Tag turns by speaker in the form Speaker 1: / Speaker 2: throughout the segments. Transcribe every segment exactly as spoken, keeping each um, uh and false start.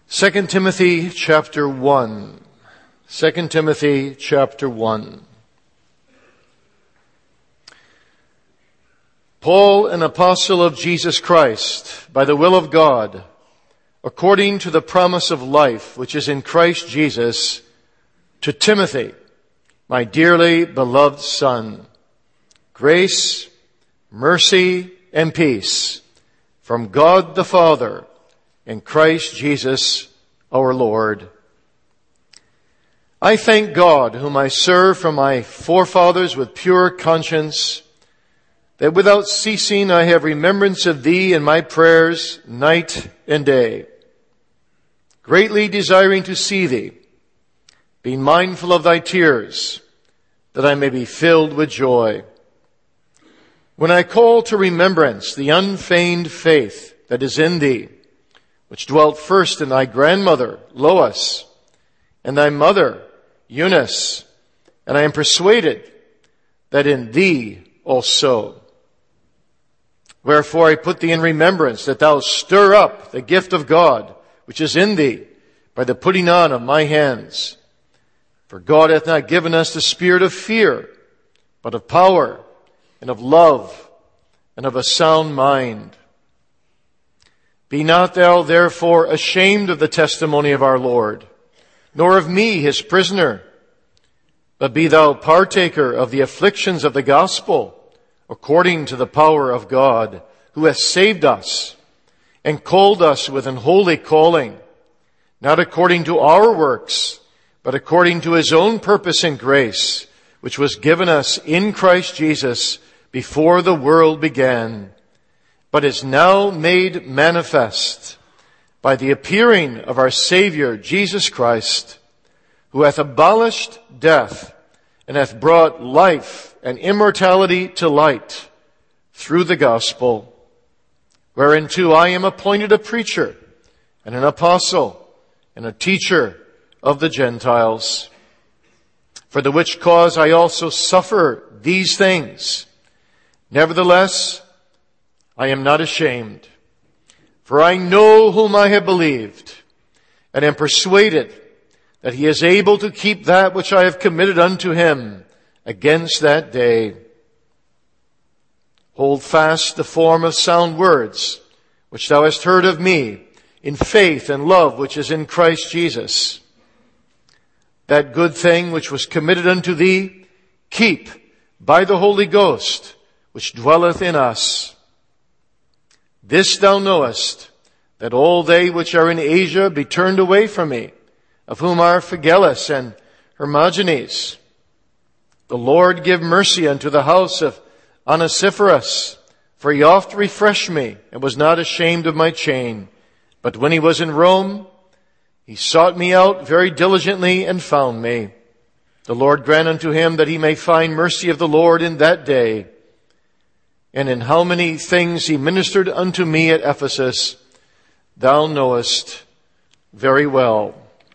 Speaker 1: Second Timothy chapter one. Second Timothy chapter one. Paul, an apostle of Jesus Christ, by the will of God, according to the promise of life which is in Christ Jesus, to Timothy, my dearly beloved son, grace, mercy, and peace from God the Father and Christ Jesus our Lord. I thank God, whom I serve from my forefathers with pure conscience, that without ceasing I have remembrance of thee in my prayers night and day, greatly desiring to see thee, being mindful of thy tears, that I may be filled with joy. When I call to remembrance the unfeigned faith that is in thee, which dwelt first in thy grandmother, Lois, and thy mother, Eunice, and I am persuaded that in thee also. Wherefore I put thee in remembrance that thou stir up the gift of God, which is in thee, by the putting on of my hands. For God hath not given us the spirit of fear, but of power, and of love, and of a sound mind. Be not thou therefore ashamed of the testimony of our Lord, nor of me his prisoner, but be thou partaker of the afflictions of the gospel, according to the power of God, who hath saved us, and called us with an holy calling, not according to our works, but according to his own purpose and grace, which was given us in Christ Jesus before the world began, but is now made manifest by the appearing of our Savior Jesus Christ, who hath abolished death and hath brought life and immortality to light through the gospel, whereunto I am appointed a preacher and an apostle and a teacher of the Gentiles, for the which cause I also suffer these things. Nevertheless, I am not ashamed, for I know whom I have believed, and am persuaded that he is able to keep that which I have committed unto him against that day. Hold fast the form of sound words, which thou hast heard of me, in faith and love which is in Christ Jesus. That good thing which was committed unto thee, keep by the Holy Ghost, which dwelleth in us. This thou knowest, that all they which are in Asia be turned away from me, of whom are Phygellus and Hermogenes. The Lord give mercy unto the house of Onesiphorus, for he oft refreshed me, and was not ashamed of my chain. But when he was in Rome, he sought me out very diligently and found me. The Lord grant unto him that he may find mercy of the Lord in that day. And in how many things he ministered unto me at Ephesus, thou knowest very well.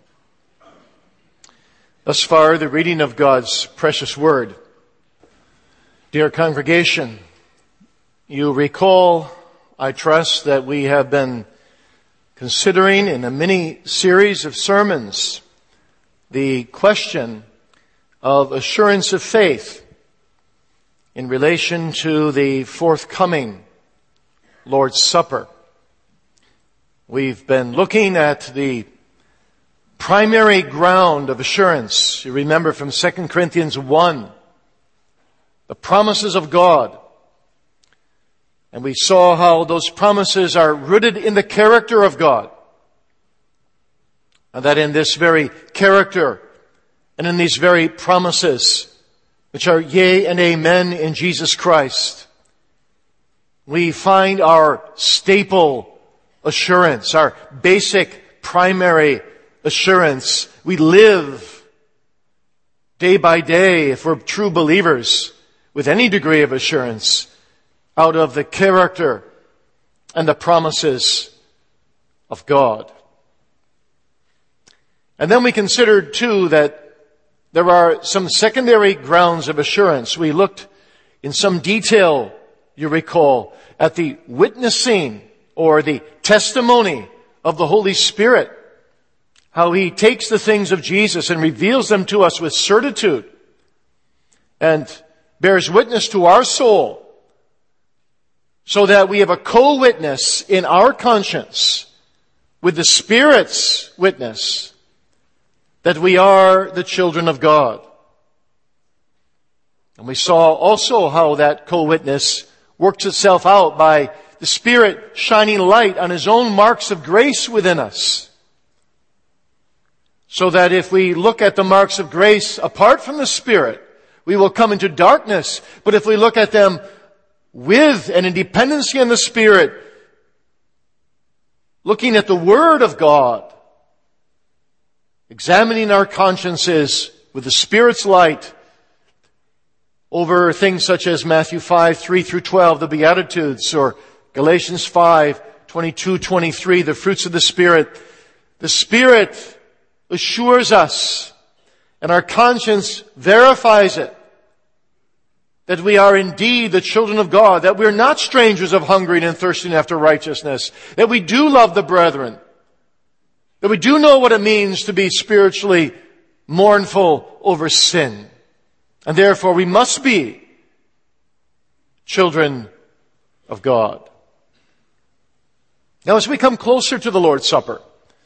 Speaker 1: Thus far, the reading of God's precious word. Dear congregation, you recall, I trust, that we have been considering in a mini series of sermons the question of assurance of faith in relation to the forthcoming Lord's Supper. We've been looking at the primary ground of assurance. You remember from Second Corinthians one, the promises of God. And we saw how those promises are rooted in the character of God. And that in this very character and in these very promises, which are yea and amen in Jesus Christ, we find our staple assurance, our basic primary assurance. We live day by day, if we're true believers, with any degree of assurance out of the character and the promises of God. And then we considered too that there are some secondary grounds of assurance. We looked in some detail, you recall, at the witnessing or the testimony of the Holy Spirit how he takes the things of Jesus and reveals them to us with certitude and bears witness to our soul so that we have a co-witness in our conscience with the Spirit's witness that we are the children of God. And we saw also how that co-witness works itself out by the Spirit shining light on His own marks of grace within us. So that if we look at the marks of grace apart from the Spirit, we will come into darkness. But if we look at them with and in dependency on the Spirit, looking at the Word of God, examining our consciences with the Spirit's light over things such as Matthew five, three through twelve, the Beatitudes, or Galatians five, twenty-two, twenty-three, the fruits of the Spirit. The Spirit assures us, and our conscience verifies it, that we are indeed the children of God, that we're not strangers of hungering and thirsting after righteousness, that we do love the brethren, that we do know what it means to be spiritually mournful over sin. And therefore we must be children of God. Now as we come closer to the Lord's Supper,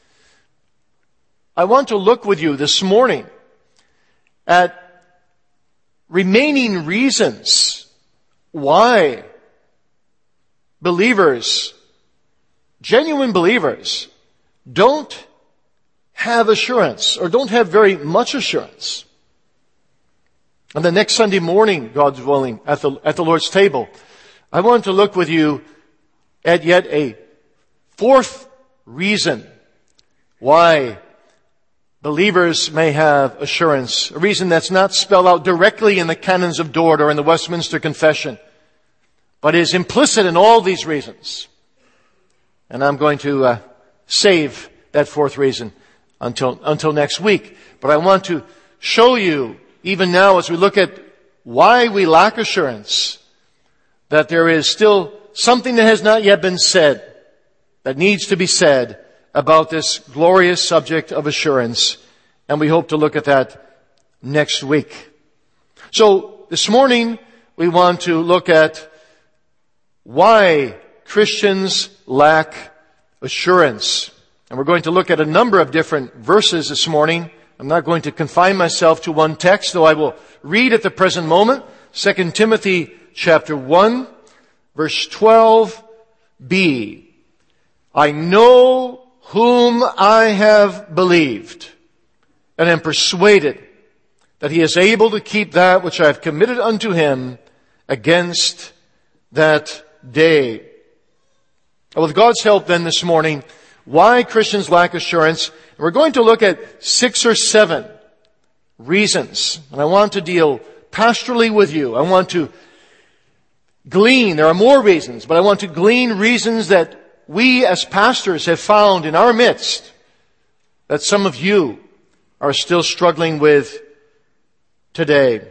Speaker 1: I want to look with you this morning at remaining reasons why believers, genuine believers, don't have assurance or don't have very much assurance. And the next Sunday morning, God's willing, at the, at the Lord's table, I want to look with you at yet a fourth reason why believers may have assurance, a reason that's not spelled out directly in the canons of Dort or in the Westminster Confession, but is implicit in all these reasons. And I'm going to uh, save that fourth reason until until next week. But I want to show you, even now as we look at why we lack assurance, that there is still something that has not yet been said, that needs to be said about this glorious subject of assurance. And we hope to look at that next week. So this morning we want to look at why Christians lack assurance. And we're going to look at a number of different verses this morning. I'm not going to confine myself to one text, though I will read at the present moment Second Timothy chapter one, verse twelve b. I know whom I have believed, and am persuaded that he is able to keep that which I have committed unto him against that day. And with God's help then this morning, why Christians lack assurance. And we're going to look at six or seven reasons. And I want to deal pastorally with you. I want to glean, there are more reasons, but I want to glean reasons that we as pastors have found in our midst that some of you are still struggling with today.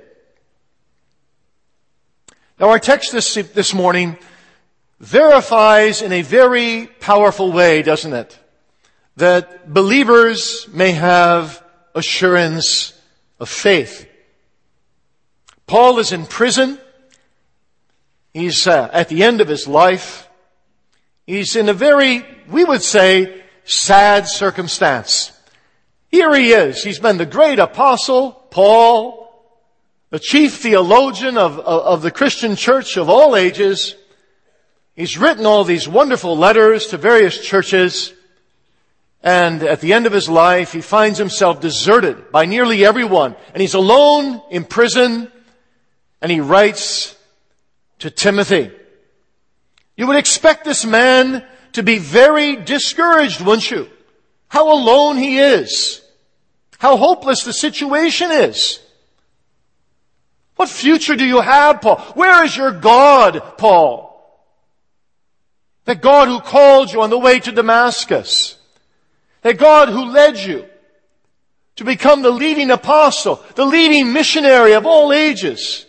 Speaker 1: Now our text this, this morning verifies in a very powerful way, doesn't it, that believers may have assurance of faith. Paul is in prison. He's uh, at the end of his life. He's in a very, we would say, sad circumstance. Here he is. He's been the great apostle, Paul, the chief theologian of, of, of the Christian church of all ages. He's written all these wonderful letters to various churches. And at the end of his life, he finds himself deserted by nearly everyone. And he's alone in prison. And he writes to Timothy. You would expect this man to be very discouraged, wouldn't you? How alone he is. How hopeless the situation is. What future do you have, Paul? Where is your God, Paul? That God who called you on the way to Damascus. That God who led you to become the leading apostle, the leading missionary of all ages.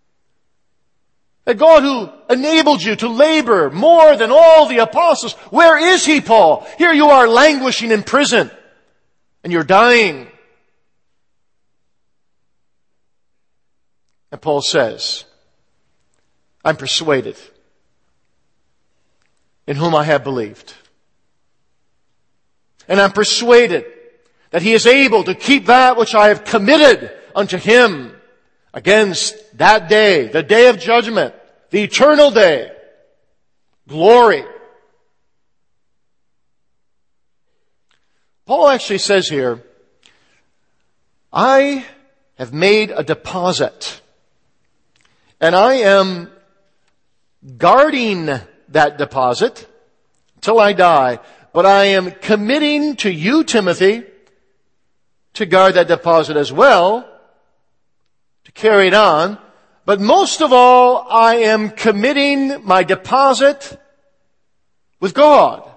Speaker 1: That God who enabled you to labor more than all the apostles. Where is he, Paul? Here you are languishing in prison. and you're dying. And Paul says, I'm persuaded, in whom I have believed. And I'm persuaded that he is able to keep that which I have committed unto him against that day, the day of judgment, the eternal day, glory. Paul actually says here, I have made a deposit, and I am guarding that deposit till I die, but I am committing to you, Timothy, to guard that deposit as well, to carry it on. But most of all, I am committing my deposit with God.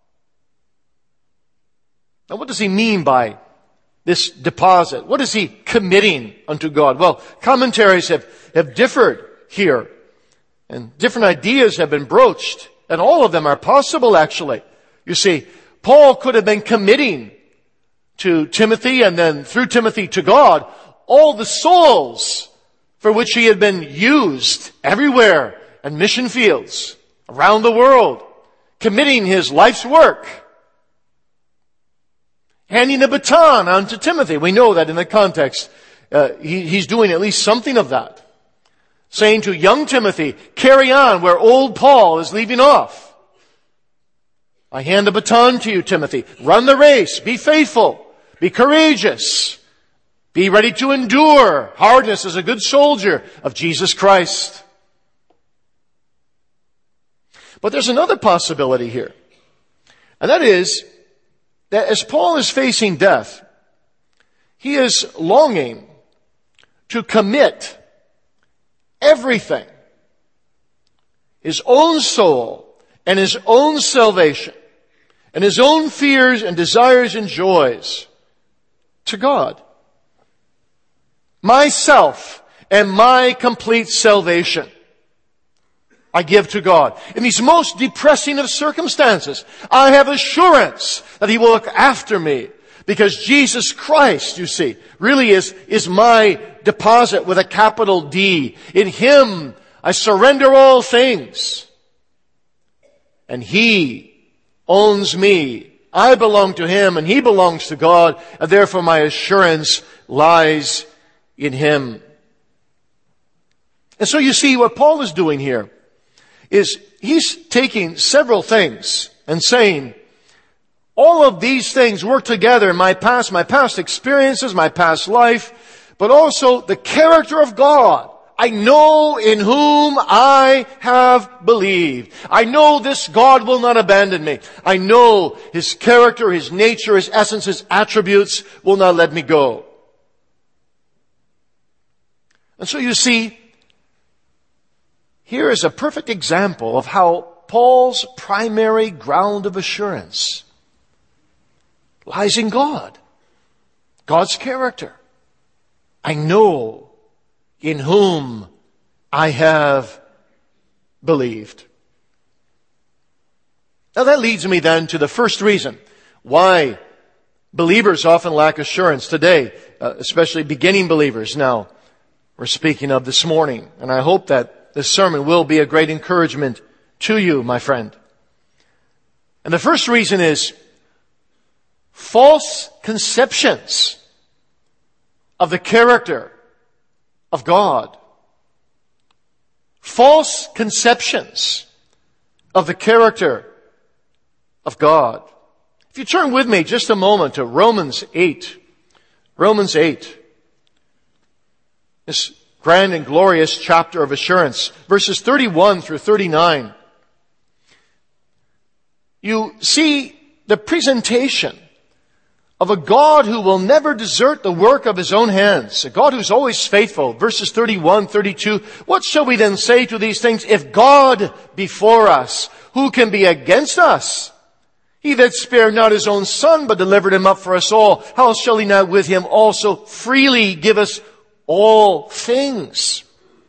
Speaker 1: Now, what does he mean by this deposit? What is he committing unto God? Well, commentaries have, have differed here, and different ideas have been broached, and all of them are possible, actually. You see, Paul could have been committing to Timothy, and then through Timothy to God, all the souls for which he had been used everywhere in mission fields around the world, committing his life's work, handing the baton on to Timothy. We know that in the context, uh, he, he's doing at least something of that. Saying to young Timothy, carry on where old Paul is leaving off. I hand the baton to you, Timothy. Run the race. Be faithful. Be courageous. Be ready to endure hardness as a good soldier of Jesus Christ. But there's another possibility here. And that is that as Paul is facing death, he is longing to commit everything, his own soul and his own salvation and his own fears and desires and joys to God. Myself and my complete salvation I give to God. In these most depressing of circumstances, I have assurance that he will look after me, because Jesus Christ, you see, really is, is my deposit with a capital D. In him I surrender all things. And he owns me. I belong to him and he belongs to God, and therefore my assurance lies in him. And so you see what Paul is doing here is he's taking several things and saying, all of these things work together in my past, my past experiences, my past life, but also the character of God. I know in whom I have believed. I know this God will not abandon me. I know his character, his nature, his essence, his attributes will not let me go. And so you see, here is a perfect example of how Paul's primary ground of assurance lies in God. God's character. I know in whom I have believed. Now that leads me then to the first reason why believers often lack assurance today, uh, especially beginning believers now we're speaking of this morning. And I hope that this sermon will be a great encouragement to you, my friend. And the first reason is false conceptions of the character of God. False conceptions of the character of God. If you turn with me just a moment to Romans eight. Romans eight. This grand and glorious chapter of assurance. Verses thirty-one through thirty-nine. You see the presentation of a God who will never desert the work of his own hands. A God who's always faithful. Verses thirty-one, thirty-two. What shall we then say to these things? If God be for us, who can be against us? He that spared not his own son, but delivered him up for us all, how shall he not with him also freely give us all things?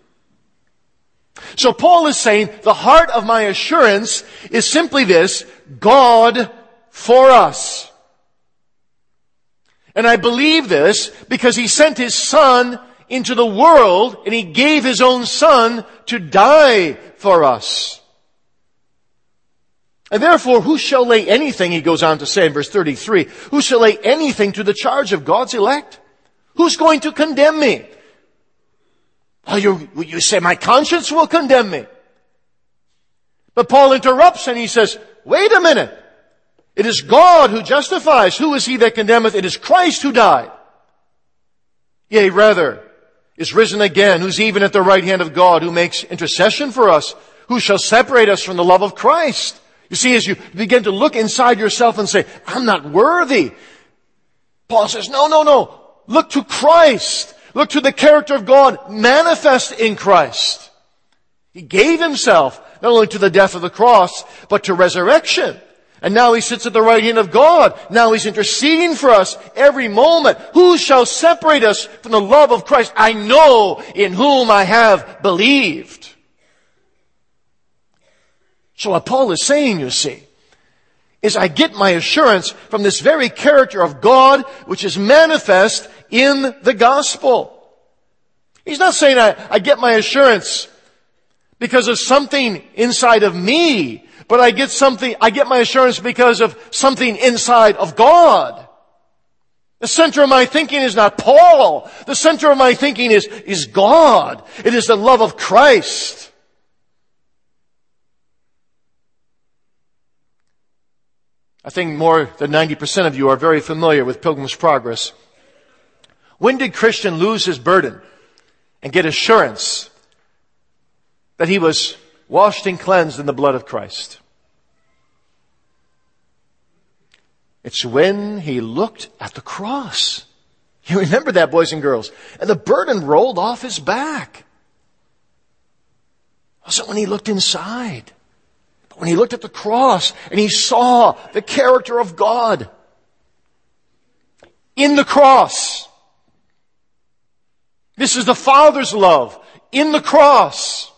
Speaker 1: So Paul is saying, the heart of my assurance is simply this: God for us. And I believe this because He sent His Son into the world and He gave His own Son to die for us. And therefore, who shall lay anything, he goes on to say in verse thirty-three, who shall lay anything to the charge of God's elect? Who's going to condemn me? Well, you, you say, my conscience will condemn me. But Paul interrupts and he says, wait a minute. It is God who justifies. Who is he that condemneth? It is Christ who died. Yea, rather, is risen again, who's even at the right hand of God, who makes intercession for us. Who shall separate us from the love of Christ? You see, as you begin to look inside yourself and say, I'm not worthy. Paul says, no, no, no. Look to Christ. Look to the character of God manifest in Christ. He gave Himself not only to the death of the cross, but to resurrection. And now He sits at the right hand of God. Now He's interceding for us every moment. Who shall separate us from the love of Christ? I know in whom I have believed. So what Paul is saying, you see, is I get my assurance from this very character of God, which is manifest in the gospel. He's not saying I, I get my assurance because of something inside of me, but I get something, I get my assurance because of something inside of God. The center of my thinking is not Paul. The center of my thinking is, is God. It is the love of Christ. I think more than ninety percent of you are very familiar with Pilgrim's Progress. When did Christian lose his burden and get assurance that he was washed and cleansed in the blood of Christ? It's when he looked at the cross. You remember that, boys and girls? And the burden rolled off his back. It wasn't when he looked inside. When he looked at the cross and he saw the character of God in the cross. This is the Father's love in the cross.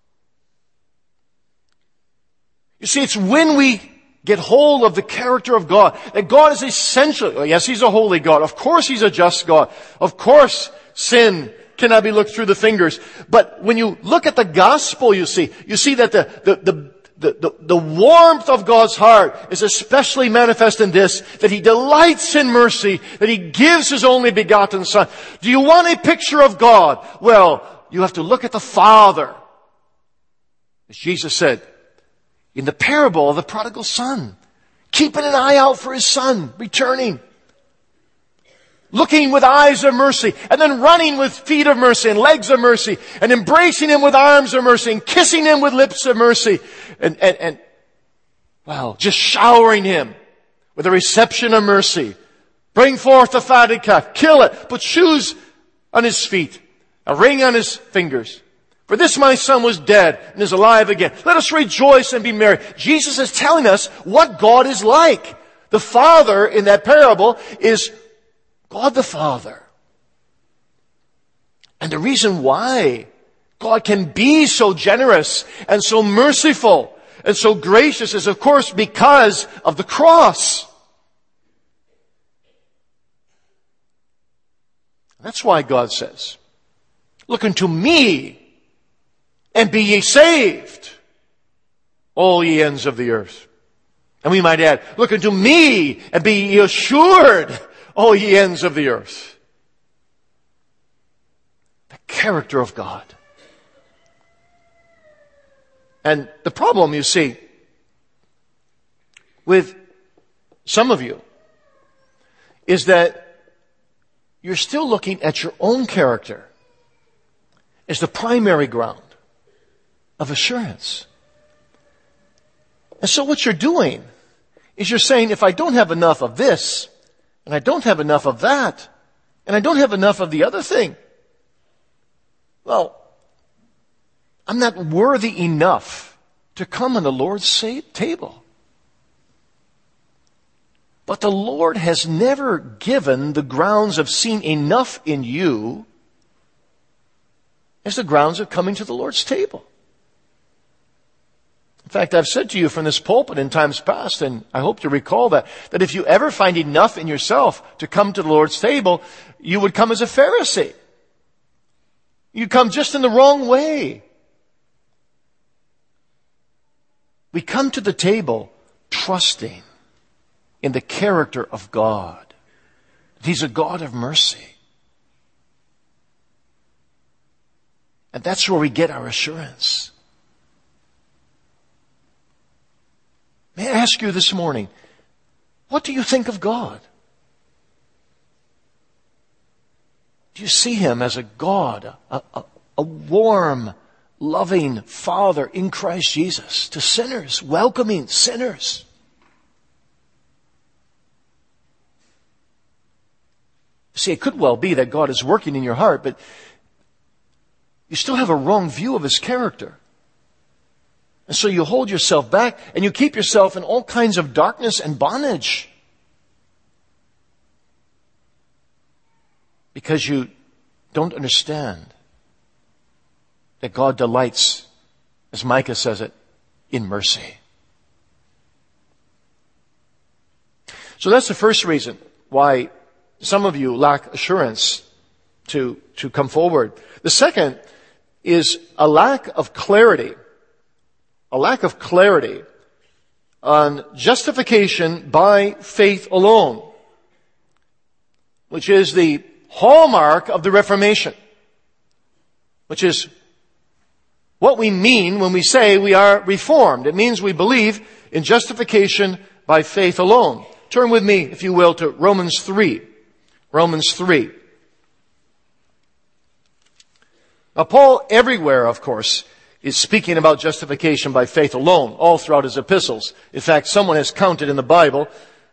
Speaker 1: You see, it's when we get hold of the character of God, that God is essentially, oh yes, He's a holy God. Of course He's a just God. Of course sin cannot be looked through the fingers. But when you look at the gospel, you see, you see that the, the, the The, the, the warmth of God's heart is especially manifest in this, that He delights in mercy, that He gives His only begotten Son. Do you want a picture of God? Well, you have to look at the Father. As Jesus said in the parable of the prodigal son, keeping an eye out for his son returning. Looking with eyes of mercy, and then running with feet of mercy and legs of mercy, and embracing Him with arms of mercy, and kissing Him with lips of mercy, and, and, and well, just showering Him with a reception of mercy. Bring forth the fatted calf, kill it, put shoes on His feet, a ring on His fingers. For this my son was dead and is alive again. Let us rejoice and be merry. Jesus is telling us what God is like. The Father in that parable is God the Father. And the reason why God can be so generous and so merciful and so gracious is, of course, because of the cross. That's why God says, look unto me and be ye saved, all ye ends of the earth. And we might add, look unto me and be ye assured, all ye ends of the earth. The character of God. And the problem, you see, with some of you is that you're still looking at your own character as the primary ground of assurance. And so what you're doing is you're saying, if I don't have enough of this, and I don't have enough of that, and I don't have enough of the other thing, well, I'm not worthy enough to come on the Lord's table. But the Lord has never given the grounds of seeing enough in you as the grounds of coming to the Lord's table. In fact, I've said to you from this pulpit in times past, and I hope you recall that, that if you ever find enough in yourself to come to the Lord's table, you would come as a Pharisee. You come just in the wrong way. We come to the table trusting in the character of God. He's a God of mercy. And that's where we get our assurance. May I ask you this morning, what do you think of God? Do you see Him as a God, a, a, a warm, loving Father in Christ Jesus to sinners, welcoming sinners? See, it could well be that God is working in your heart, but you still have a wrong view of His character. And so you hold yourself back and you keep yourself in all kinds of darkness and bondage. Because you don't understand that God delights, as Micah says it, in mercy. So that's the first reason why some of you lack assurance to, to come forward. The second is a lack of clarity. A lack of clarity on justification by faith alone, which is the hallmark of the Reformation, which is what we mean when we say we are reformed. It means we believe in justification by faith alone. Turn with me, if you will, to Romans three. Romans three. Now, Paul everywhere, of course, is speaking about justification by faith alone, all throughout his epistles. In fact, someone has counted in the Bible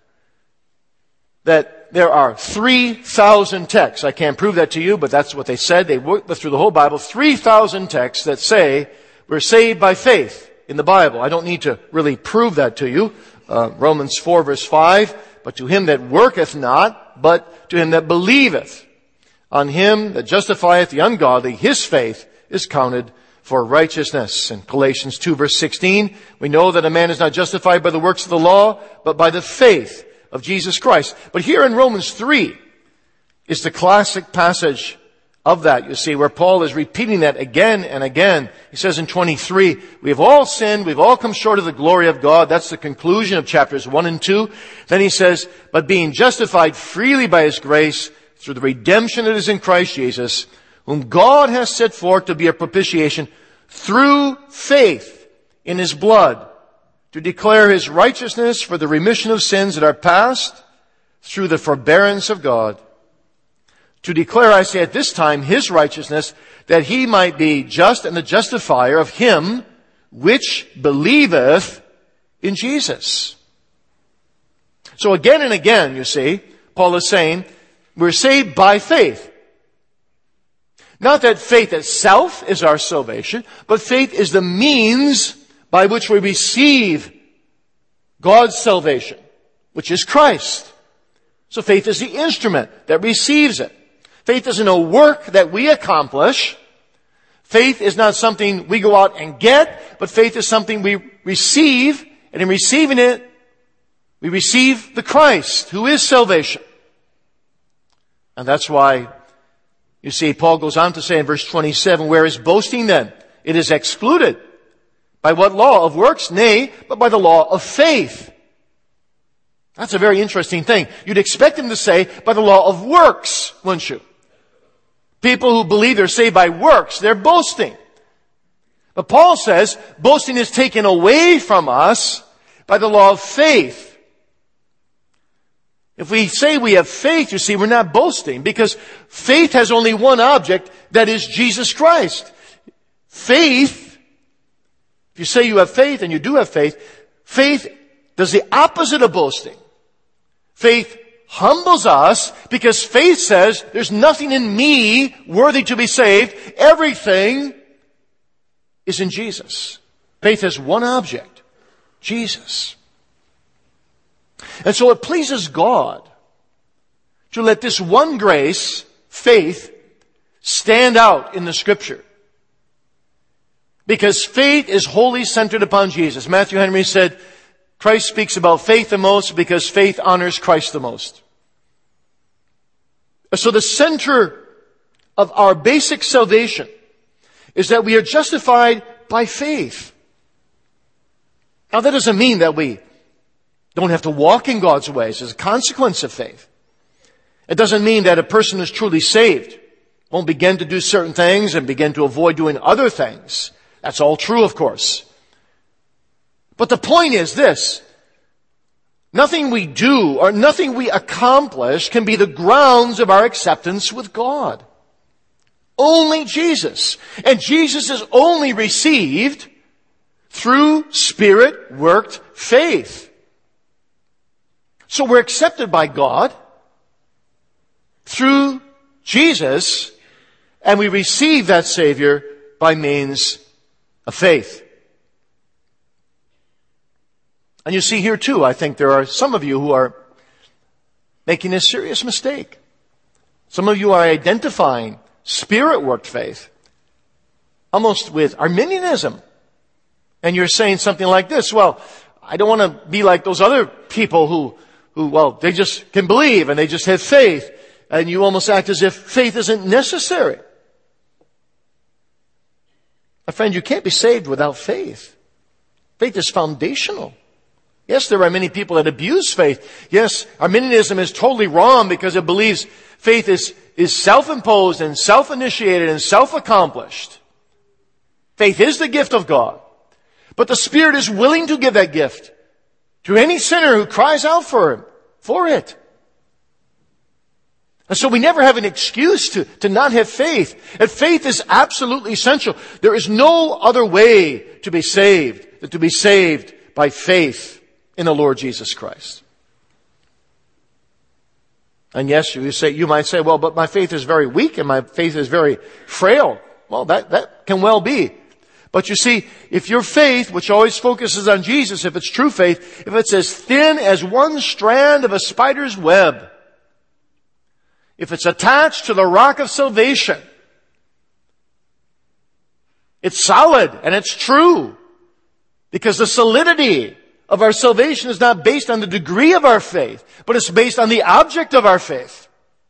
Speaker 1: that there are three thousand texts. I can't prove that to you, but that's what they said. They worked through the whole Bible. three thousand texts that say we're saved by faith in the Bible. I don't need to really prove that to you. Uh, Romans four verse five, but to him that worketh not, but to him that believeth on him that justifieth the ungodly, his faith is counted for righteousness. In Galatians two verse sixteen, we know that a man is not justified by the works of the law, but by the faith of Jesus Christ. But here in Romans three is the classic passage of that, you see, where Paul is repeating that again and again. He says in twenty-three, we have all sinned, we've all come short of the glory of God. That's the conclusion of chapters one and two. Then he says, but being justified freely by His grace through the redemption that is in Christ Jesus, whom God has set forth to be a propitiation through faith in His blood, to declare His righteousness for the remission of sins that are past through the forbearance of God. To declare, I say at this time, His righteousness, that He might be just and the justifier of him which believeth in Jesus. So again and again, you see, Paul is saying, we're saved by faith. Not that faith itself is our salvation, but faith is the means by which we receive God's salvation, which is Christ. So faith is the instrument that receives it. Faith isn't a work that we accomplish. Faith is not something we go out and get, but faith is something we receive, and in receiving it, we receive the Christ, who is salvation. And that's why, you see, Paul goes on to say in verse twenty-seven, where is boasting then? It is excluded. By what law? Of works? Nay, but by the law of faith. That's a very interesting thing. You'd expect him to say, by the law of works, wouldn't you? People who believe they're saved by works, they're boasting. But Paul says, boasting is taken away from us by the law of faith. If we say we have faith, you see, we're not boasting, because faith has only one object, that is Jesus Christ. Faith, if you say you have faith, and you do have faith, faith does the opposite of boasting. Faith humbles us, because faith says, there's nothing in me worthy to be saved. Everything is in Jesus. Faith has one object, Jesus. And so it pleases God to let this one grace, faith, stand out in the Scripture. Because faith is wholly centered upon Jesus. Matthew Henry said, Christ speaks about faith the most because faith honors Christ the most. So the center of our basic salvation is that we are justified by faith. Now that doesn't mean that we don't have to walk in God's ways as a consequence of faith. It doesn't mean that a person who's truly saved won't begin to do certain things and begin to avoid doing other things. That's all true, of course. But the point is this. Nothing we do or nothing we accomplish can be the grounds of our acceptance with God. Only Jesus. And Jesus is only received through Spirit-worked faith. So we're accepted by God through Jesus, and we receive that Savior by means of faith. And you see here too, I think there are some of you who are making a serious mistake. Some of you are identifying Spirit-worked faith almost with Arminianism. And you're saying something like this, well, I don't want to be like those other people who, who, well, they just can believe and they just have faith. And you almost act as if faith isn't necessary. My friend, you can't be saved without faith. Faith is foundational. Yes, there are many people that abuse faith. Yes, Arminianism is totally wrong because it believes faith is, is self-imposed and self-initiated and self-accomplished. Faith is the gift of God. But the Spirit is willing to give that gift to any sinner who cries out for him, for it. And so we never have an excuse to, to not have faith. And faith is absolutely essential. There is no other way to be saved than to be saved by faith in the Lord Jesus Christ. And yes, you say, you might say, well, but my faith is very weak and my faith is very frail. Well, that, that can well be. But you see, if your faith, which always focuses on Jesus, if it's true faith, if it's as thin as one strand of a spider's web, if it's attached to the rock of salvation, it's solid and it's true. Because the solidity of our salvation is not based on the degree of our faith, but it's based on the object of our faith,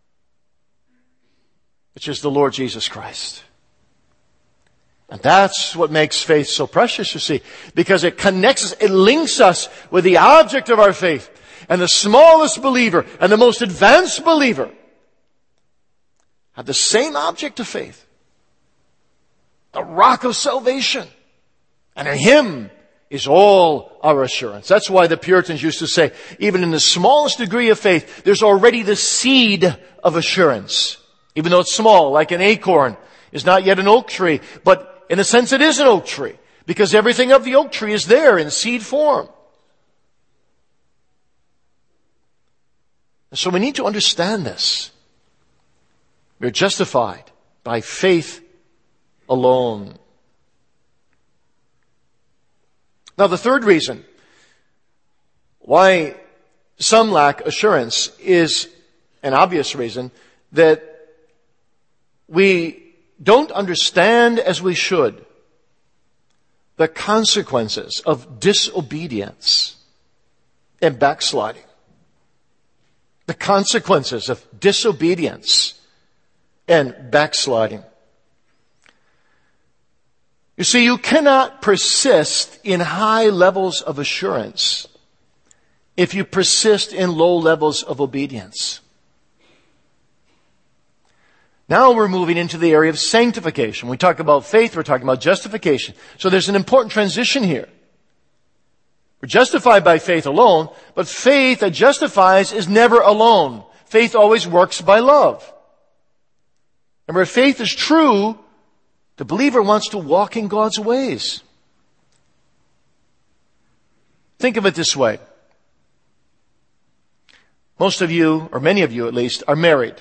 Speaker 1: which is the Lord Jesus Christ. And that's what makes faith so precious, you see, because it connects us, it links us with the object of our faith. And the smallest believer and the most advanced believer have the same object of faith, the rock of salvation. And in Him is all our assurance. That's why the Puritans used to say, even in the smallest degree of faith, there's already the seed of assurance. Even though it's small, like an acorn, is not yet an oak tree, but in a sense, it is an oak tree, because everything of the oak tree is there in seed form. So we need to understand this. We're justified by faith alone. Now, the third reason why some lack assurance is an obvious reason, that we don't understand as we should the consequences of disobedience and backsliding. The consequences of disobedience and backsliding. You see, you cannot persist in high levels of assurance if you persist in low levels of obedience. Now we're moving into the area of sanctification. We talk about faith, we're talking about justification. So there's an important transition here. We're justified by faith alone, but faith that justifies is never alone. Faith always works by love. And where faith is true, the believer wants to walk in God's ways. Think of it this way. Most of you, or many of you at least, are married.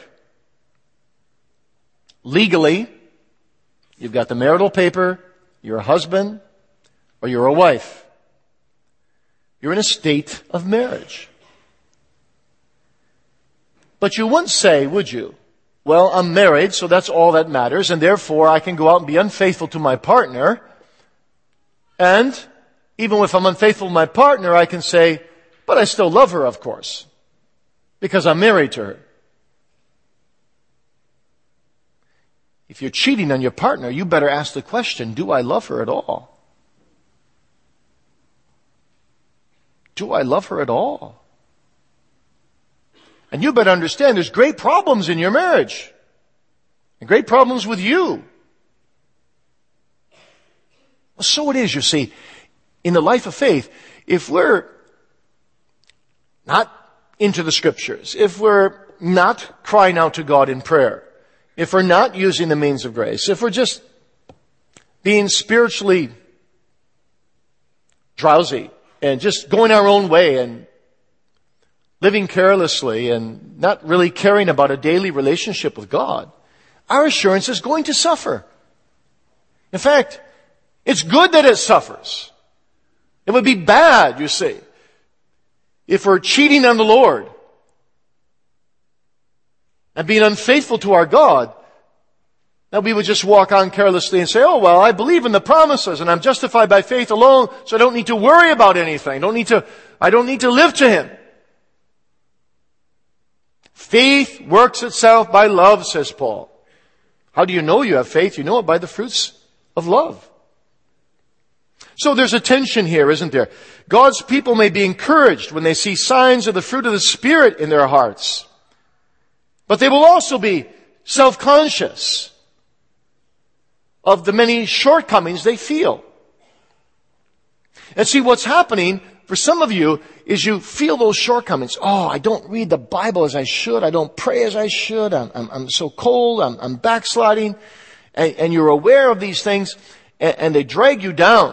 Speaker 1: Legally, you've got the marital paper, you're a husband, or you're a wife. You're in a state of marriage. But you wouldn't say, would you? Well, I'm married, so that's all that matters, and therefore I can go out and be unfaithful to my partner, And even if I'm unfaithful to my partner, I can say, but I still love her, of course, because I'm married to her. If you're cheating on your partner, you better ask the question, do I love her at all? Do I love her at all? And you better understand there's great problems in your marriage. And great problems with you. Well, so it is, you see, in the life of faith, if we're not into the Scriptures, if we're not crying out to God in prayer, if we're not using the means of grace, if we're just being spiritually drowsy and just going our own way and living carelessly and not really caring about a daily relationship with God, our assurance is going to suffer. In fact, it's good that it suffers. It would be bad, you see, if we're cheating on the Lord and being unfaithful to our God, that we would just walk on carelessly and say, oh, well, I believe in the promises and I'm justified by faith alone, so I don't need to worry about anything. I don't need to, I don't need to live to Him. Faith works itself by love, says Paul. How do you know you have faith? You know it by the fruits of love. So there's a tension here, isn't there? God's people may be encouraged when they see signs of the fruit of the Spirit in their hearts. But they will also be self-conscious of the many shortcomings they feel. And see, what's happening for some of you is you feel those shortcomings. Oh, I don't read the Bible as I should. I don't pray as I should. I'm, I'm, I'm so cold. I'm, I'm backsliding. And, and you're aware of these things, and, and they drag you down.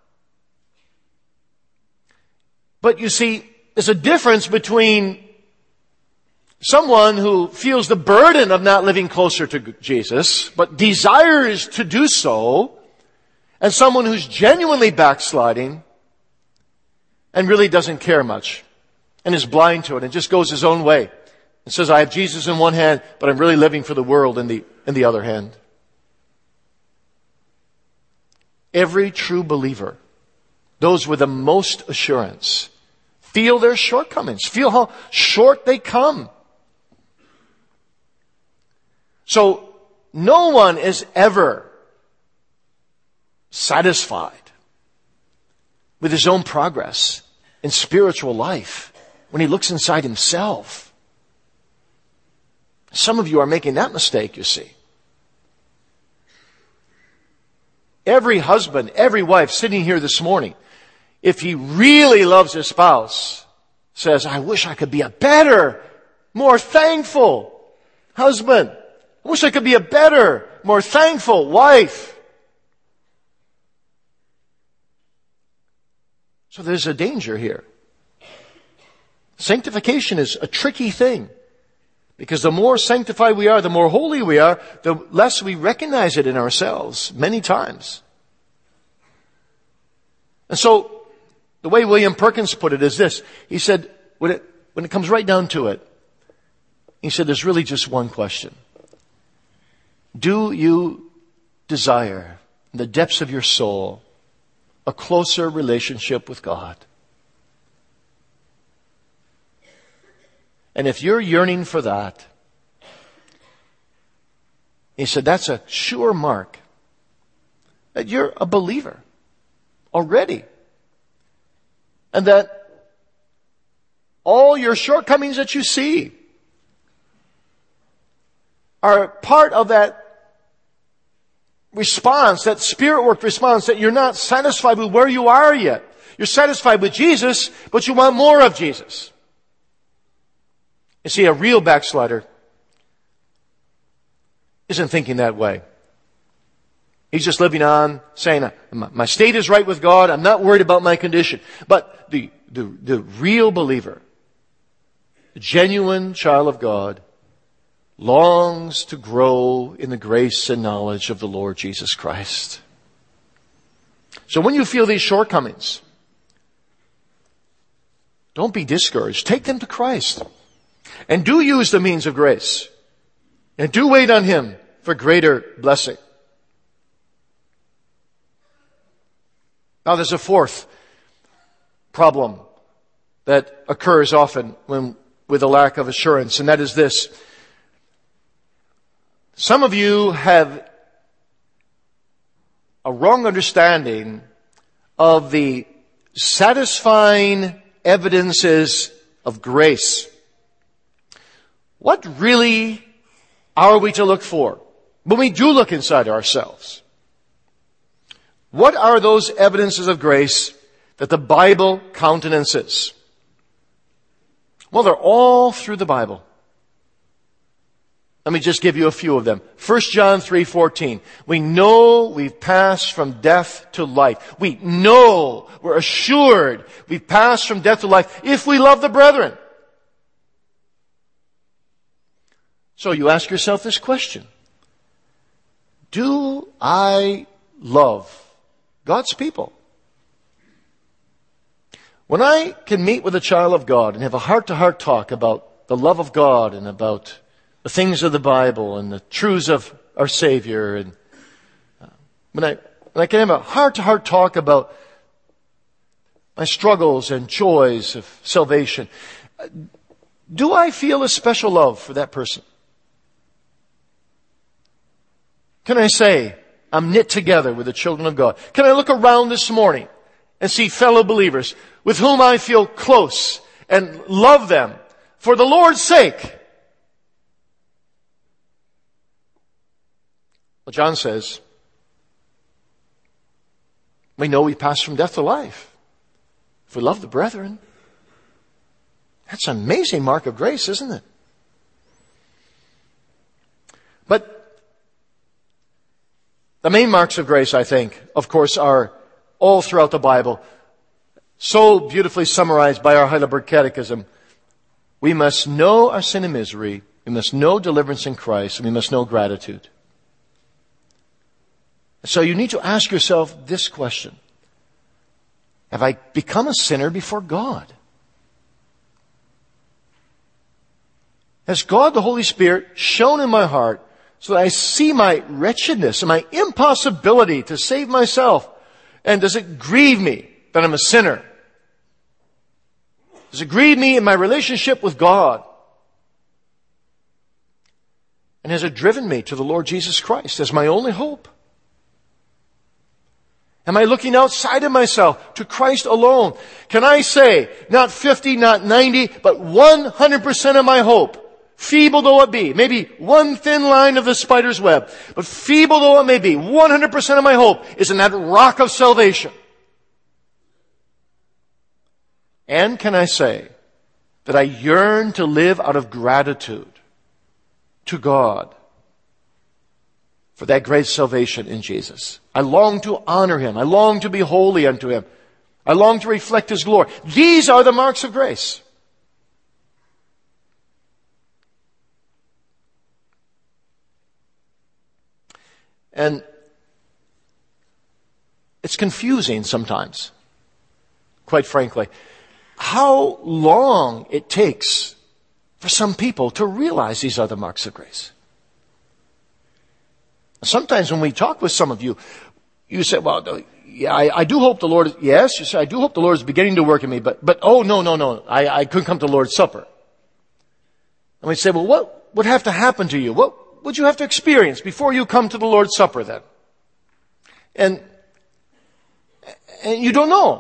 Speaker 1: But you see, there's a difference between someone who feels the burden of not living closer to Jesus, but desires to do so, and someone who's genuinely backsliding and really doesn't care much and is blind to it and just goes his own way and says, I have Jesus in one hand, but I'm really living for the world in the, in the other hand. Every true believer, those with the most assurance, feel their shortcomings, feel how short they come. So, no one is ever satisfied with his own progress in spiritual life when he looks inside himself. Some of you are making that mistake, you see. Every husband, every wife sitting here this morning, if he really loves his spouse, says, I wish I could be a better, more thankful husband. I wish I could be a better, more thankful wife. So there's a danger here. Sanctification is a tricky thing. Because the more sanctified we are, the more holy we are, the less we recognize it in ourselves many times. And so, the way William Perkins put it is this. He said, when it, when it comes right down to it, he said, there's really just one question. Do you desire, in the depths of your soul, a closer relationship with God? And if you're yearning for that, he said, that's a sure mark that you're a believer already. And that all your shortcomings that you see are part of that response, that spirit-worked response, that you're not satisfied with where you are yet. You're satisfied with Jesus, but you want more of Jesus. You see, a real backslider isn't thinking that way. He's just living on, saying, my state is right with God, I'm not worried about my condition. But the, the, the real believer, the genuine child of God, longs to grow in the grace and knowledge of the Lord Jesus Christ. So when you feel these shortcomings, don't be discouraged. Take them to Christ. And do use the means of grace. And do wait on Him for greater blessing. Now there's a fourth problem that occurs often when with a lack of assurance, and that is this. Some of you have a wrong understanding of the satisfying evidences of grace. What really are we to look for when we do look inside ourselves? What are those evidences of grace that the Bible countenances? Well, they're all through the Bible. Let me just give you a few of them. First John three fourteen. We know we've passed from death to life. We know, we're assured we've passed from death to life if we love the brethren. So you ask yourself this question. Do I love God's people? When I can meet with a child of God and have a heart-to-heart talk about the love of God and about the things of the Bible and the truths of our Savior, and uh, when I when I can have a heart-to-heart talk about my struggles and joys of salvation, do I feel a special love for that person? Can I say I'm knit together with the children of God? Can I look around this morning and see fellow believers with whom I feel close and love them for the Lord's sake? Well, John says, we know we pass from death to life if we love the brethren. That's an amazing mark of grace, isn't it? But the main marks of grace, I think, of course, are all throughout the Bible, so beautifully summarized by our Heidelberg Catechism. We must know our sin and misery, we must know deliverance in Christ, and we must know gratitude. So you need to ask yourself this question. Have I become a sinner before God? Has God the Holy Spirit shone in my heart so that I see my wretchedness and my impossibility to save myself? And does it grieve me that I'm a sinner? Does it grieve me in my relationship with God? And has it driven me to the Lord Jesus Christ as my only hope? Am I looking outside of myself to Christ alone? Can I say, not fifty, not ninety, but one hundred percent of my hope, feeble though it be, maybe one thin line of the spider's web, but feeble though it may be, one hundred percent of my hope is in that rock of salvation? And can I say that I yearn to live out of gratitude to God for that great salvation in Jesus? I long to honor Him. I long to be holy unto Him. I long to reflect His glory. These are the marks of grace. And it's confusing sometimes, quite frankly, how long it takes for some people to realize these are the marks of grace. Sometimes when we talk with some of you, you say, well, yeah, I, I do hope the Lord, yes, you say, I do hope the Lord is beginning to work in me, but, but, oh, no, no, no, I, I couldn't come to the Lord's Supper. And we say, well, what would have to happen to you? What would you have to experience before you come to the Lord's Supper then? And, and you don't know.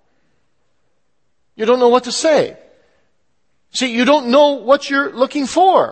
Speaker 1: You don't know what to say. See, you don't know what you're looking for.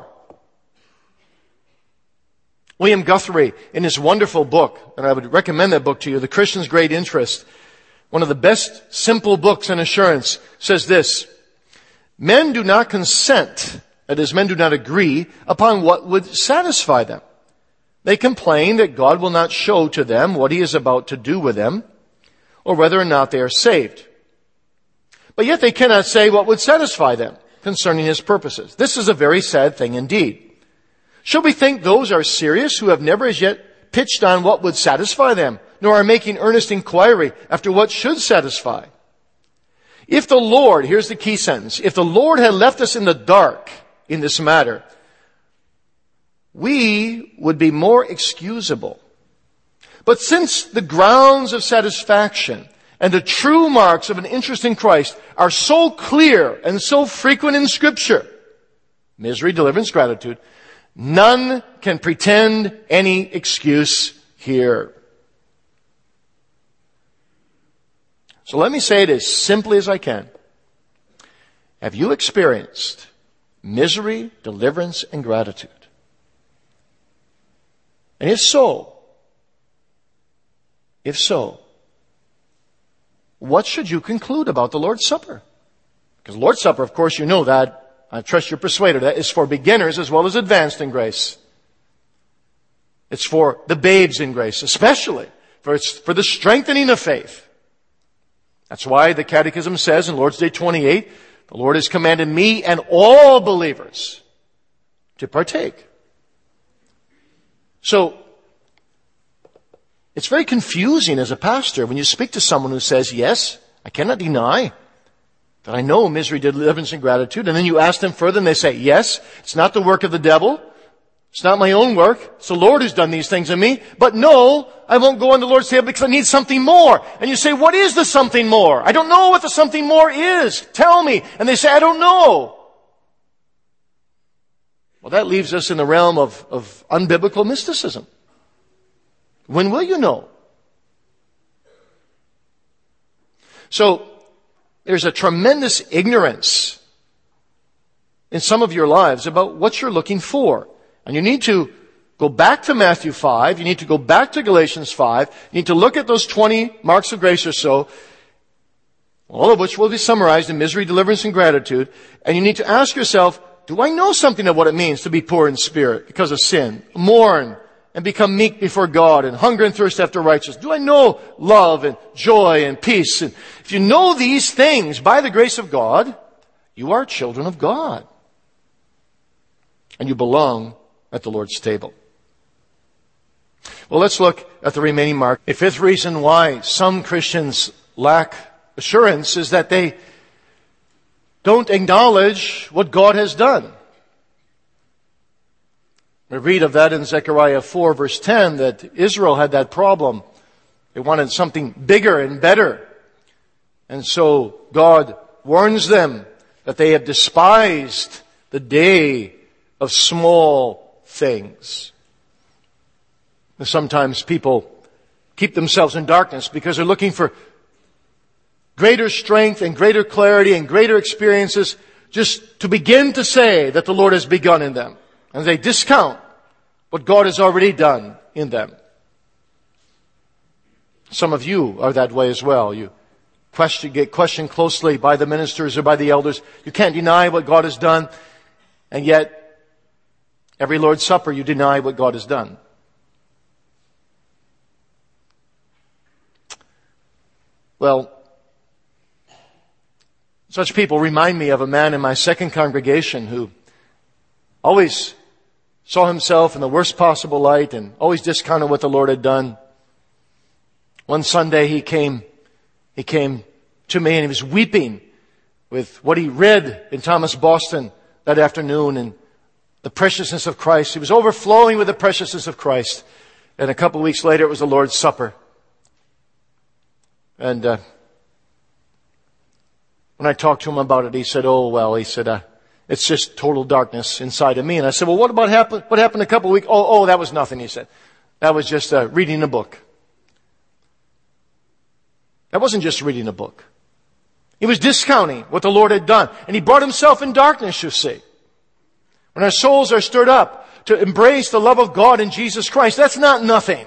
Speaker 1: William Guthrie, in his wonderful book, and I would recommend that book to you, The Christian's Great Interest, one of the best simple books on assurance, says this: men do not consent, that is, men do not agree upon what would satisfy them. They complain that God will not show to them what He is about to do with them, or whether or not they are saved. But yet they cannot say what would satisfy them concerning His purposes. This is a very sad thing indeed. Should we think those are serious who have never as yet pitched on what would satisfy them, nor are making earnest inquiry after what should satisfy? If the Lord, here's the key sentence, if the Lord had left us in the dark in this matter, we would be more excusable. But since the grounds of satisfaction and the true marks of an interest in Christ are so clear and so frequent in Scripture, misery, deliverance, gratitude, none can pretend any excuse here. So let me say it as simply as I can. Have you experienced misery, deliverance, and gratitude? And if so, if so, what should you conclude about the Lord's Supper? Because the Lord's Supper, of course, you know that. I trust you're persuaded that is for beginners as well as advanced in grace. It's for the babes in grace, especially. For it's for the strengthening of faith. That's why the Catechism says in Lord's Day twenty-eight, the Lord has commanded me and all believers to partake. So, it's very confusing as a pastor when you speak to someone who says, yes, I cannot deny that I know misery, deliverance, and gratitude. And then you ask them further and they say, yes, it's not the work of the devil. It's not my own work. It's the Lord who's done these things in me. But no, I won't go on the Lord's table because I need something more. And you say, what is the something more? I don't know what the something more is. Tell me. And they say, I don't know. Well, that leaves us in the realm of, of unbiblical mysticism. When will you know? So, there's a tremendous ignorance in some of your lives about what you're looking for. And you need to go back to Matthew five. You need to go back to Galatians five. You need to look at those twenty marks of grace or so, all of which will be summarized in misery, deliverance, and gratitude. And you need to ask yourself, do I know something of what it means to be poor in spirit because of sin? Mourn and become meek before God and hunger and thirst after righteousness. Do I know love and joy and peace? And if you know these things by the grace of God, you are children of God. And you belong at the Lord's table. Well, let's look at the remaining mark. A fifth reason why some Christians lack assurance is that they don't acknowledge what God has done. We read of that in Zechariah four verse ten, that Israel had that problem. They wanted something bigger and better. And so God warns them that they have despised the day of small things. And sometimes people keep themselves in darkness because they're looking for greater strength and greater clarity and greater experiences just to begin to say that the Lord has begun in them. And they discount what God has already done in them. Some of you are that way as well. You question, get questioned closely by the ministers or by the elders. You can't deny what God has done, and yet every Lord's Supper you deny what God has done. Well, such people remind me of a man in my second congregation who always saw himself in the worst possible light and always discounted what the Lord had done. One Sunday he came, he came to me and he was weeping with what he read in Thomas Boston that afternoon and the preciousness of Christ. He was overflowing with the preciousness of Christ. And a couple of weeks later it was the Lord's Supper. And uh, when I talked to him about it, he said, oh, well, he said, uh, it's just total darkness inside of me. And I said, well, what about happen- what happened a couple of weeks? Oh, oh, that was nothing, he said. That was just uh, reading a book. That wasn't just reading a book. He was discounting what the Lord had done. And he brought himself in darkness, you see. When our souls are stirred up to embrace the love of God in Jesus Christ, that's not nothing.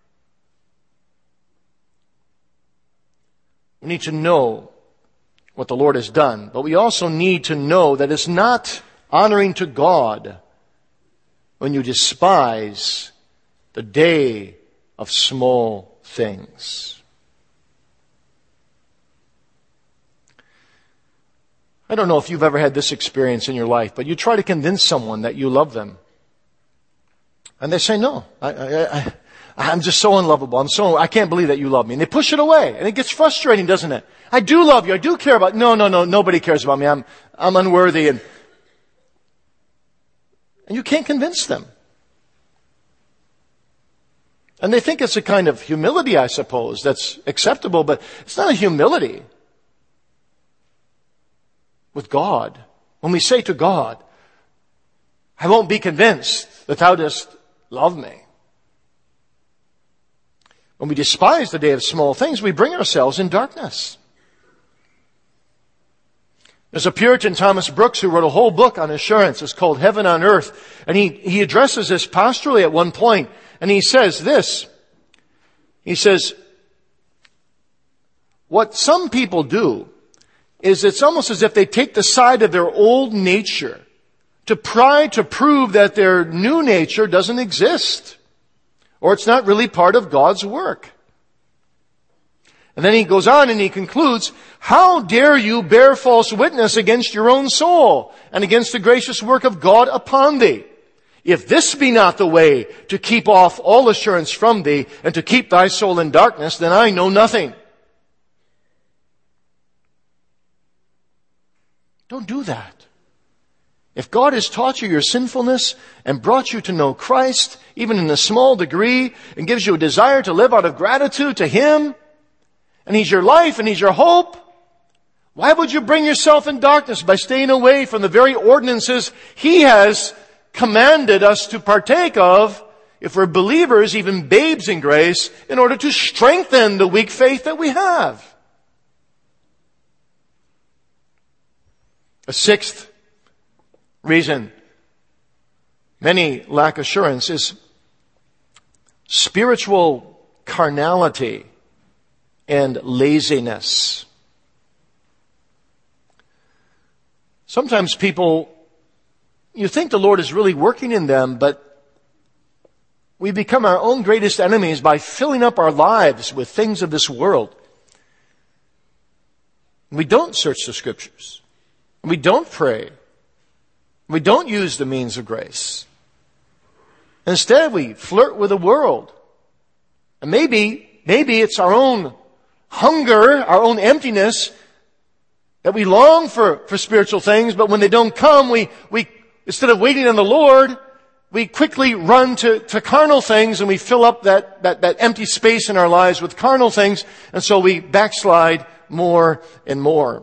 Speaker 1: We need to know what the Lord has done, but we also need to know that it's not honoring to God when you despise the day of small things. I don't know if you've ever had this experience in your life, but you try to convince someone that you love them. And they say, no, I, I, I, I'm just so unlovable. I'm so, I can't believe that you love me. And they push it away. And it gets frustrating, doesn't it? I do love you. I do care about, no, no, no, nobody cares about me. I'm, I'm unworthy. And, and you can't convince them. And they think it's a kind of humility, I suppose, that's acceptable, but it's not a humility with God. When we say to God, I won't be convinced that thou dost love me. When we despise the day of small things, we bring ourselves in darkness. There's a Puritan, Thomas Brooks, who wrote a whole book on assurance. It's called Heaven on Earth. And he, he addresses this pastorally at one point. And he says this. He says, what some people do is it's almost as if they take the side of their old nature to try to prove that their new nature doesn't exist. Or it's not really part of God's work. And then he goes on and he concludes, how dare you bear false witness against your own soul and against the gracious work of God upon thee? If this be not the way to keep off all assurance from thee and to keep thy soul in darkness, then I know nothing. Don't do that. If God has taught you your sinfulness and brought you to know Christ, even in a small degree, and gives you a desire to live out of gratitude to Him, and He's your life and He's your hope, why would you bring yourself in darkness by staying away from the very ordinances He has commanded us to partake of, if we're believers, even babes in grace, in order to strengthen the weak faith that we have? A sixth reason many lack assurance is spiritual carnality and laziness. Sometimes people, you think the Lord is really working in them, but we become our own greatest enemies by filling up our lives with things of this world. We don't search the Scriptures. We don't pray. We don't use the means of grace. Instead, we flirt with the world. And maybe, maybe it's our own hunger, our own emptiness, that we long for, for spiritual things, but when they don't come, we, we, instead of waiting on the Lord, we quickly run to, to carnal things and we fill up that, that, that empty space in our lives with carnal things, and so we backslide more and more.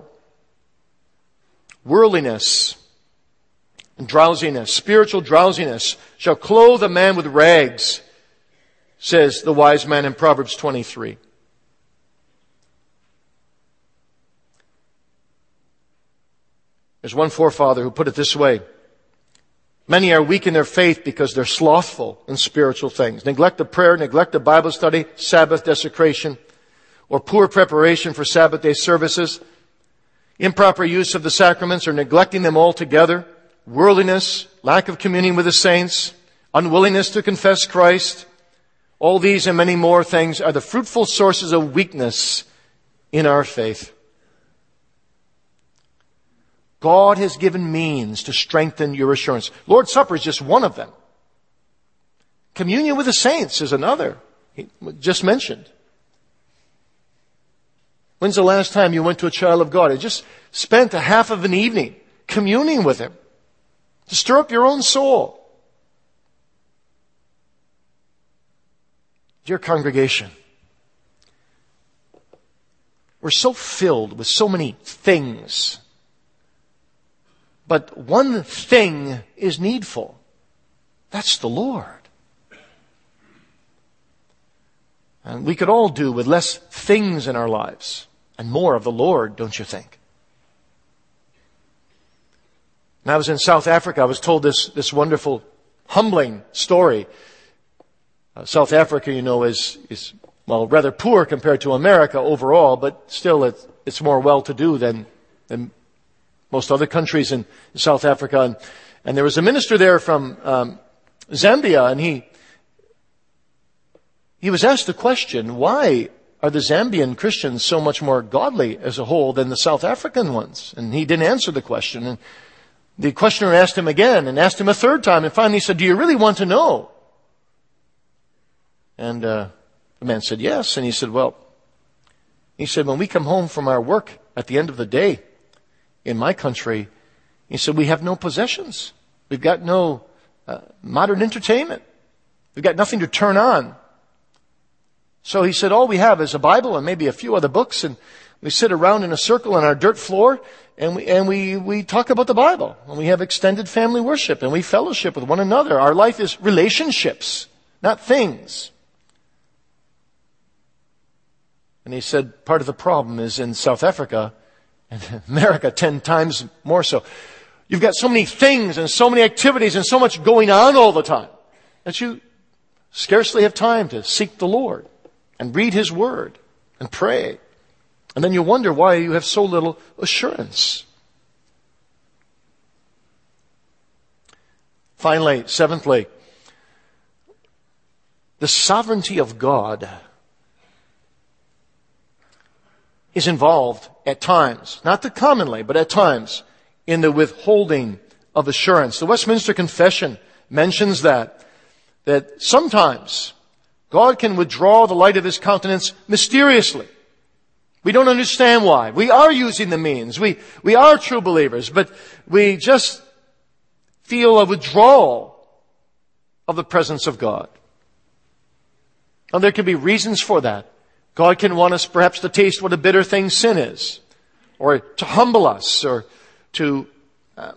Speaker 1: Worldliness and drowsiness, spiritual drowsiness, shall clothe a man with rags, says the wise man in Proverbs twenty-three. There's one forefather who put it this way. Many are weak in their faith because they're slothful in spiritual things. Neglect of prayer, neglect of Bible study, Sabbath desecration, or poor preparation for Sabbath day services, improper use of the sacraments or neglecting them altogether, worldliness, lack of communion with the saints, unwillingness to confess Christ. All these and many more things are the fruitful sources of weakness in our faith. God has given means to strengthen your assurance. Lord's Supper is just one of them. Communion with the saints is another, he just mentioned. When's the last time you went to a child of God and just spent a half of an evening communing with Him to stir up your own soul? Dear congregation, we're so filled with so many things. But one thing is needful. That's the Lord. And we could all do with less things in our lives and more of the Lord, don't you think? When I was in South Africa, I was told this, this wonderful, humbling story. Uh, South Africa, you know, is, is, well, rather poor compared to America overall, but still it's, it's more well-to-do than, than most other countries in South Africa. And, and there was a minister there from um, Zambia, and he he was asked the question, why are the Zambian Christians so much more godly as a whole than the South African ones? And he didn't answer the question. And the questioner asked him again and asked him a third time, and finally he said, do you really want to know? And uh, the man said, yes. And he said, well, he said, when we come home from our work at the end of the day, in my country, he said, we have no possessions. We've got no uh, modern entertainment. We've got nothing to turn on. So he said, all we have is a Bible and maybe a few other books, and we sit around in a circle on our dirt floor, and we, and we, we talk about the Bible, and we have extended family worship, and we fellowship with one another. Our life is relationships, not things. And he said, part of the problem is in South Africa, and America ten times more so. You've got so many things and so many activities and so much going on all the time that you scarcely have time to seek the Lord and read His Word and pray. And then you wonder why you have so little assurance. Finally, seventhly, the sovereignty of God is involved at times, not too commonly, but at times, in the withholding of assurance. The Westminster Confession mentions that, that sometimes God can withdraw the light of His countenance mysteriously. We don't understand why. We are using the means. We, we are true believers, but we just feel a withdrawal of the presence of God. And there can be reasons for that. God can want us perhaps to taste what a bitter thing sin is, or to humble us, or to uh,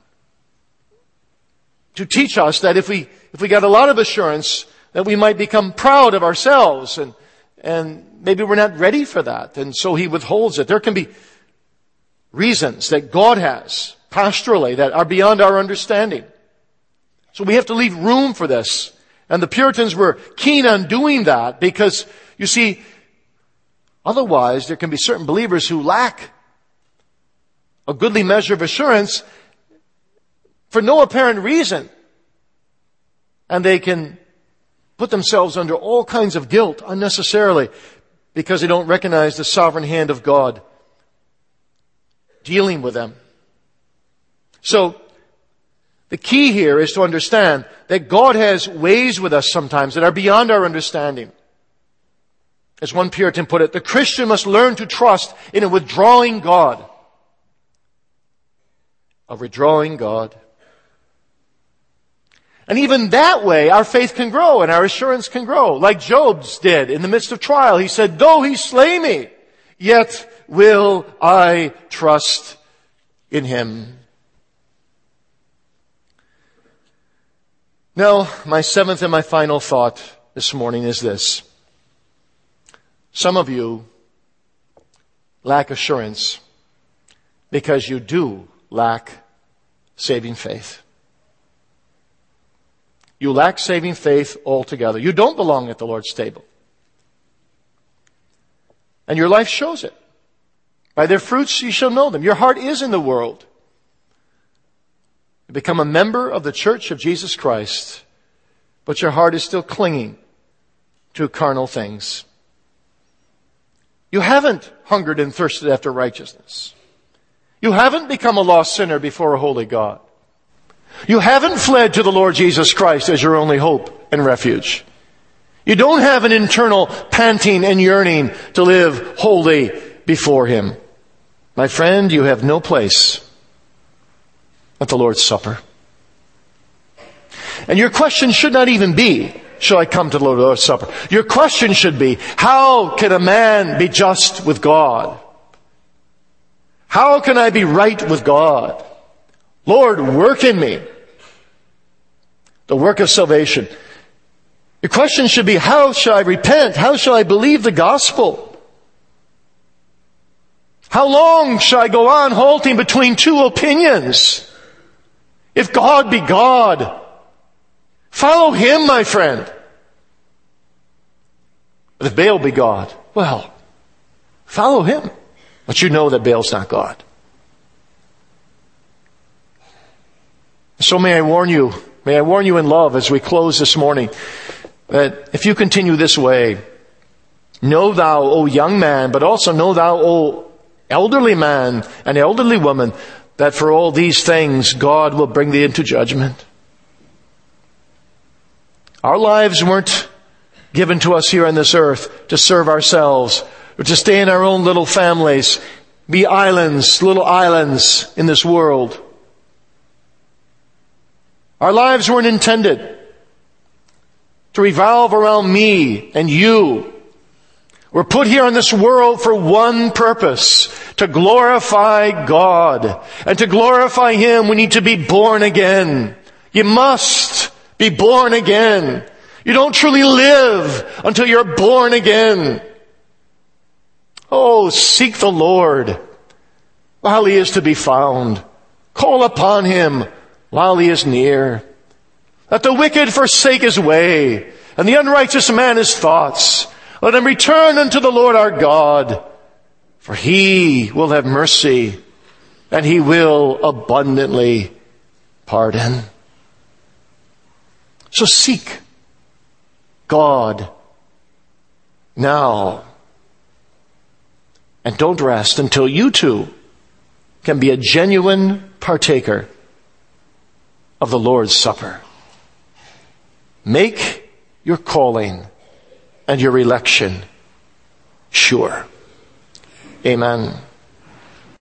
Speaker 1: to teach us that if we if we got a lot of assurance, that we might become proud of ourselves, and and maybe we're not ready for that, and so He withholds it. There can be reasons that God has pastorally that are beyond our understanding. So we have to leave room for this. And the Puritans were keen on doing that because, you see, otherwise there can be certain believers who lack a goodly measure of assurance for no apparent reason. And they can put themselves under all kinds of guilt unnecessarily because they don't recognize the sovereign hand of God dealing with them. So, the key here is to understand that God has ways with us sometimes that are beyond our understanding. As one Puritan put it, the Christian must learn to trust in a withdrawing God. A withdrawing God. And even that way, our faith can grow and our assurance can grow. Like Job's did in the midst of trial. He said, though He slay me, yet will I trust in Him. Now, my seventh and my final thought this morning is this. Some of you lack assurance because you do lack saving faith. You lack saving faith altogether. You don't belong at the Lord's table. And your life shows it. By their fruits you shall know them. Your heart is in the world. You become a member of the Church of Jesus Christ, but your heart is still clinging to carnal things. You haven't hungered and thirsted after righteousness. You haven't become a lost sinner before a holy God. You haven't fled to the Lord Jesus Christ as your only hope and refuge. You don't have an internal panting and yearning to live holy before Him. My friend, you have no place at the Lord's Supper. And your question should not even be, shall I come to the Lord's Supper? Your question should be, how can a man be just with God? How can I be right with God? Lord, work in me the work of salvation. Your question should be, how shall I repent? How shall I believe the gospel? How long shall I go on halting between two opinions? If God be God, follow Him, my friend. But if Baal be God, well, follow him. But you know that Baal's not God. So may I warn you, may I warn you in love as we close this morning, that if you continue this way, know thou, O young man, but also know thou, O elderly man and elderly woman, that for all these things God will bring thee into judgment. Our lives weren't given to us here on this earth to serve ourselves or to stay in our own little families, be islands, little islands in this world. Our lives weren't intended to revolve around me and you We're put here in this world for one purpose, to glorify God. And to glorify Him, we need to be born again. You must be born again. You don't truly live until you're born again. Oh, seek the Lord while He is to be found. Call upon Him while He is near. Let the wicked forsake his way, and the unrighteous man his thoughts. Let him return unto the Lord our God, for He will have mercy, and He will abundantly pardon. So seek God now. And don't rest until you too can be a genuine partaker of the Lord's Supper. Make your calling and your election sure. Amen.